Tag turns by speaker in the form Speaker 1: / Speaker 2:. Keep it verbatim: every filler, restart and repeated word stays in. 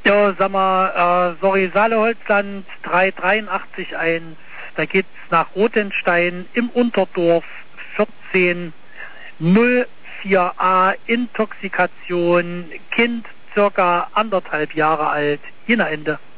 Speaker 1: Ja, sag mal, äh, sorry, Saale-Holzland drei drei acht eins, da geht's nach Rothenstein im Unterdorf vierzehn null vier a, Intoxikation, Kind circa anderthalb Jahre alt, Ende.